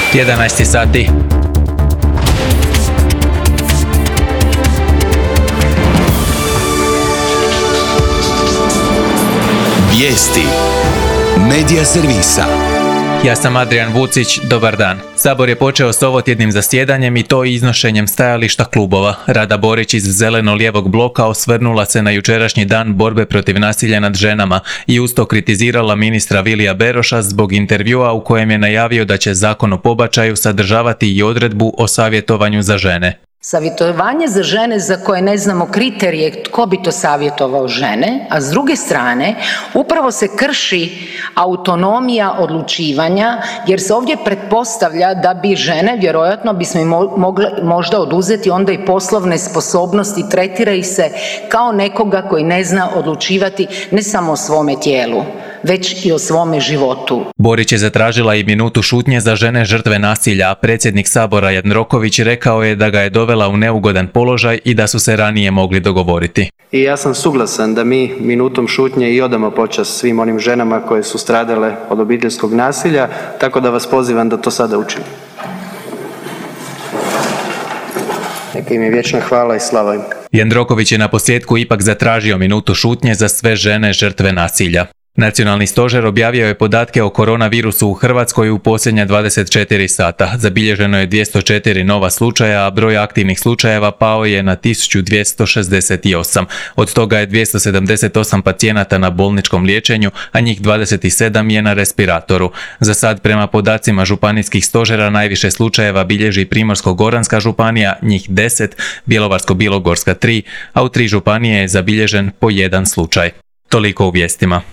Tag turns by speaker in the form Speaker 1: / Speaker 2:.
Speaker 1: 11 sati.
Speaker 2: Vijesti Medija servisa.
Speaker 1: Ja sam Adrian Vucić, dobar dan. Sabor je počeo s ovotjednim zasjedanjem i to iznošenjem stajališta klubova. Rada Borić iz zeleno-lijevog bloka osvrnula se na jučerašnji dan borbe protiv nasilja nad ženama i uz to kritizirala ministra Vilija Beroša zbog intervjua u kojem je najavio da će zakon o pobačaju sadržavati i odredbu o savjetovanju za žene.
Speaker 3: Savjetovanje za žene za koje ne znamo kriterije tko bi to savjetovao žene, a s druge strane upravo se krši autonomija odlučivanja jer se ovdje pretpostavlja da bi žene, vjerojatno bismo im mogle možda oduzeti onda i poslovne sposobnosti, tretira ih se kao nekoga koji ne zna odlučivati ne samo o svome tijelu, već i o svome životu.
Speaker 1: Borić je zatražila i minutu šutnje za žene žrtve nasilja, a predsjednik Sabora Jandroković rekao je da ga je dovela u neugodan položaj i da su se ranije mogli dogovoriti.
Speaker 4: I ja sam suglasan da mi minutom šutnje i odamo počast svim onim ženama koje su stradale od obiteljskog nasilja, tako da vas pozivam da to sada učinimo. Neka im je vječna hvala i slava im.
Speaker 1: Jandroković je na posljedku ipak zatražio minutu šutnje za sve žene žrtve nasilja. Nacionalni stožer objavio je podatke o koronavirusu u Hrvatskoj u posljednja 24 sata. Zabilježeno je 204 nova slučaja, a broj aktivnih slučajeva pao je na 1268. Od toga je 278 pacijenata na bolničkom liječenju, a njih 27 je na respiratoru. Za sad, prema podacima županijskih stožera, najviše slučajeva bilježi Primorsko-goranska županija, njih 10, Bjelovarsko-bilogorska 3, a u 3 županije je zabilježen po 1 slučaj. Toliko u vijestima.